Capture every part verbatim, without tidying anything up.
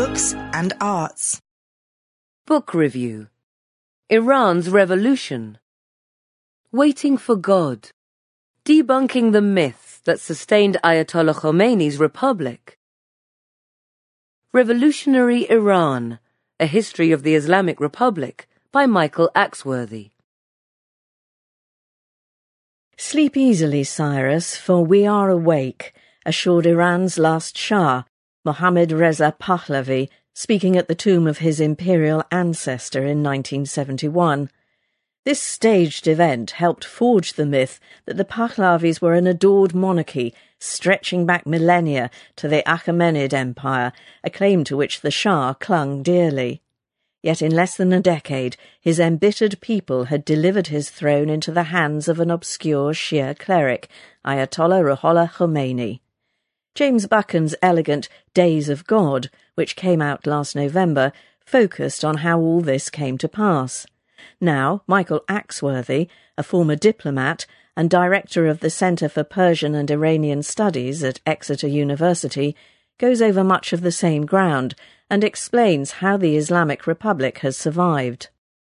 books and arts. Book review. Iran's Revolution. Waiting for God. Debunking the myths that sustained Ayatollah Khomeini's republic. Revolutionary Iran, A History of the Islamic Republic by Michael Axworthy. Sleep easily, Cyrus, for we are awake, assured Iran's last Shah, Mohammad Reza Pahlavi, speaking at the tomb of his imperial ancestor in nineteen seventy-one. This staged event helped forge the myth that the Pahlavis were an adored monarchy, stretching back millennia to the Achaemenid Empire, a claim to which the Shah clung dearly. Yet in less than a decade, his embittered people had delivered his throne into the hands of an obscure Shia cleric, Ayatollah Ruhollah Khomeini. James Buchan's elegant Days of God, which came out last November, focused on how all this came to pass. Now, Michael Axworthy, a former diplomat and director of the Centre for Persian and Iranian Studies at Exeter University, goes over much of the same ground and explains how the Islamic Republic has survived.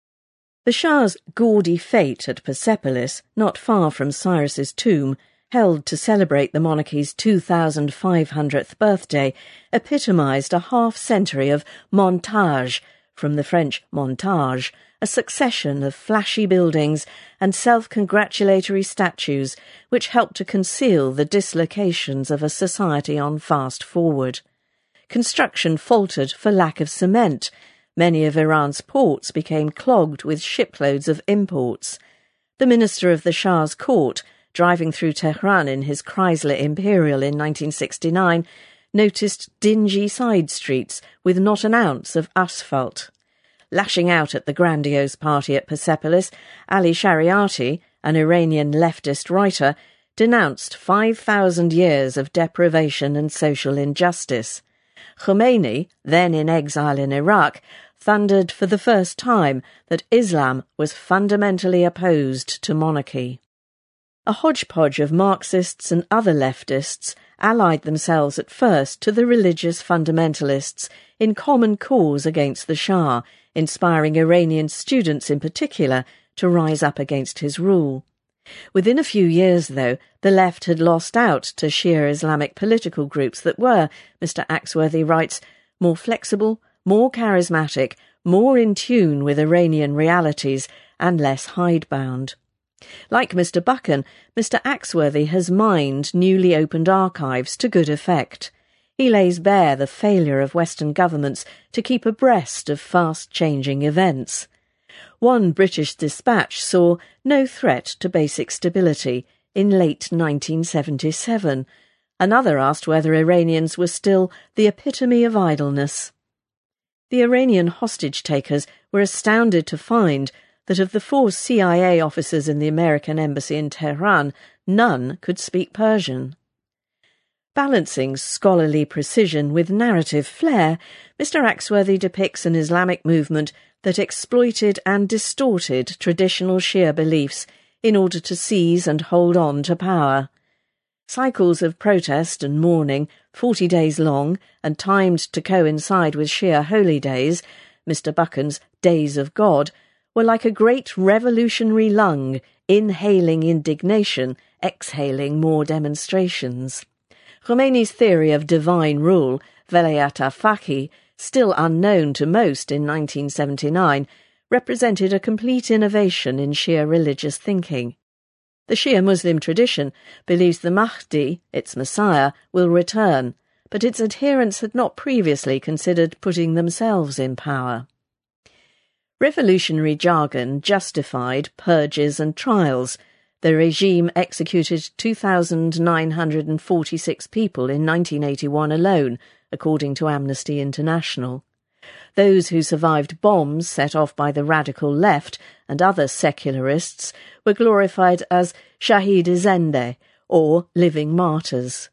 The Shah's gaudy fete at Persepolis, not far from Cyrus's tomb, held to celebrate the monarchy's two thousand five hundredth birthday, epitomised a half-century of montage, from the French montage, a succession of flashy buildings and self-congratulatory statues which helped to conceal the dislocations of a society on fast forward. Construction faltered for lack of cement. Many of Iran's ports became clogged with shiploads of imports. The minister of the Shah's court, driving through Tehran in his Chrysler Imperial in nineteen sixty-nine, noticed dingy side streets with not an ounce of asphalt. Lashing out at the grandiose party at Persepolis, Ali Shariati, an Iranian leftist writer, denounced five thousand years of deprivation and social injustice. Khomeini, then in exile in Iraq, thundered for the first time that Islam was fundamentally opposed to monarchy. A hodgepodge of Marxists and other leftists allied themselves at first to the religious fundamentalists in common cause against the Shah, inspiring Iranian students in particular to rise up against his rule. Within a few years, though, the left had lost out to Shia Islamic political groups that were, Mister Axworthy writes, more flexible, more charismatic, more in tune with Iranian realities, and less hidebound. Like Mister Buchan, Mister Axworthy has mined newly opened archives to good effect. He lays bare the failure of Western governments to keep abreast of fast-changing events. One British dispatch saw no threat to basic stability in late nineteen seventy-seven. Another asked whether Iranians were still the epitome of idleness. The Iranian hostage-takers were astounded to find that of the four C I A officers in the American embassy in Tehran, none could speak Persian. Balancing scholarly precision with narrative flair, Mister Axworthy depicts an Islamic movement that exploited and distorted traditional Shia beliefs in order to seize and hold on to power. Cycles of protest and mourning, forty days long and timed to coincide with Shia holy days, Mister Buchan's Days of God, were like a great revolutionary lung, inhaling indignation, exhaling more demonstrations. Khomeini's theory of divine rule, Velayat al-Faqih, still unknown to most in nineteen seventy-nine, represented a complete innovation in Shia religious thinking. The Shia Muslim tradition believes the Mahdi, its Messiah, will return, but its adherents had not previously considered putting themselves in power. Revolutionary jargon justified purges and trials. The regime executed two thousand nine hundred forty-six people in nineteen eighty-one alone, according to Amnesty International. Those who survived bombs set off by the radical left and other secularists were glorified as Shahid-e-Zende, or living martyrs.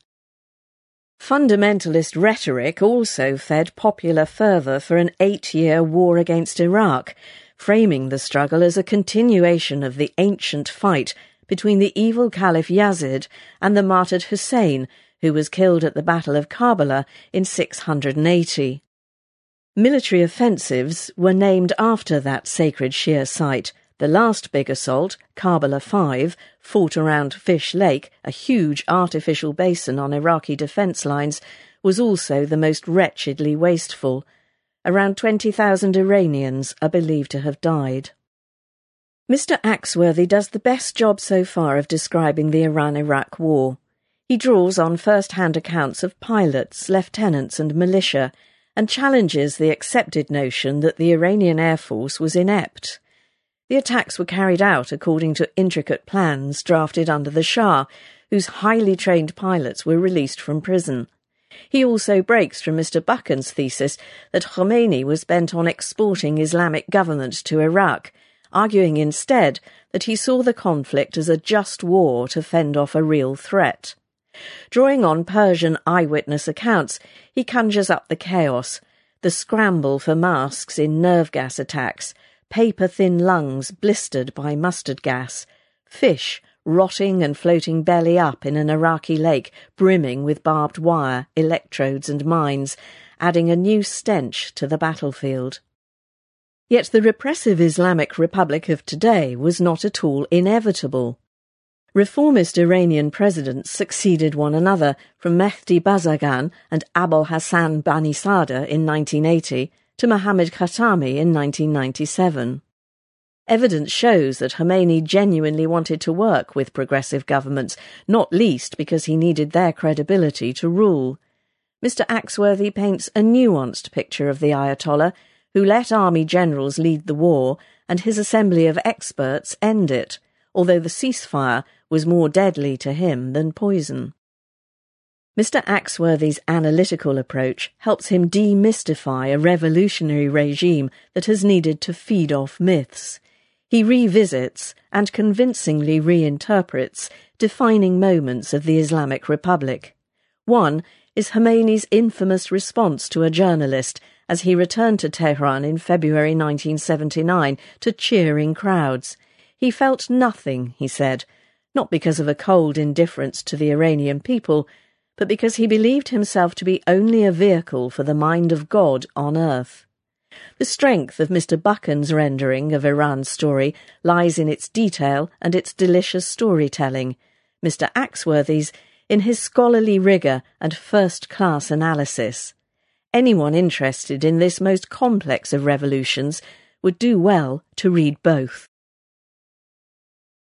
Fundamentalist rhetoric also fed popular fervour for an eight-year war against Iraq, framing the struggle as a continuation of the ancient fight between the evil Caliph Yazid and the martyred Hussein, who was killed at the Battle of Karbala in six hundred eighty. Military offensives were named after that sacred Shia site. The last big assault, Karbala five, fought around Fish Lake, a huge artificial basin on Iraqi defence lines, was also the most wretchedly wasteful. Around twenty thousand Iranians are believed to have died. Mister Axworthy does the best job so far of describing the Iran-Iraq war. He draws on first-hand accounts of pilots, lieutenants and militia, and challenges the accepted notion that the Iranian Air Force was inept. The attacks were carried out according to intricate plans drafted under the Shah, whose highly trained pilots were released from prison. He also breaks from Mister Buchan's thesis that Khomeini was bent on exporting Islamic government to Iraq, arguing instead that he saw the conflict as a just war to fend off a real threat. Drawing on Persian eyewitness accounts, he conjures up the chaos, the scramble for masks in nerve gas attacks, paper-thin lungs blistered by mustard gas, fish rotting and floating belly up in an Iraqi lake brimming with barbed wire, electrodes and mines, adding a new stench to the battlefield. Yet the repressive Islamic Republic of today was not at all inevitable. Reformist Iranian presidents succeeded one another, from Mehdi Bazargan and Abul Hassan Banisadr in nineteen eighty to Mohammad Khatami in nineteen ninety-seven. Evidence shows that Khomeini genuinely wanted to work with progressive governments, not least because he needed their credibility to rule. Mister Axworthy paints a nuanced picture of the Ayatollah, who let army generals lead the war and his assembly of experts end it, although the ceasefire was more deadly to him than poison. Mister Axworthy's analytical approach helps him demystify a revolutionary regime that has needed to feed off myths. He revisits and convincingly reinterprets defining moments of the Islamic Republic. One is Khomeini's infamous response to a journalist as he returned to Tehran in February nineteen seventy-nine to cheering crowds. He felt nothing, he said, not because of a cold indifference to the Iranian people, but because he believed himself to be only a vehicle for the mind of God on earth. The strength of Mister Buchan's rendering of Iran's story lies in its detail and its delicious storytelling, Mister Axworthy's in his scholarly rigour and first-class analysis. Anyone interested in this most complex of revolutions would do well to read both.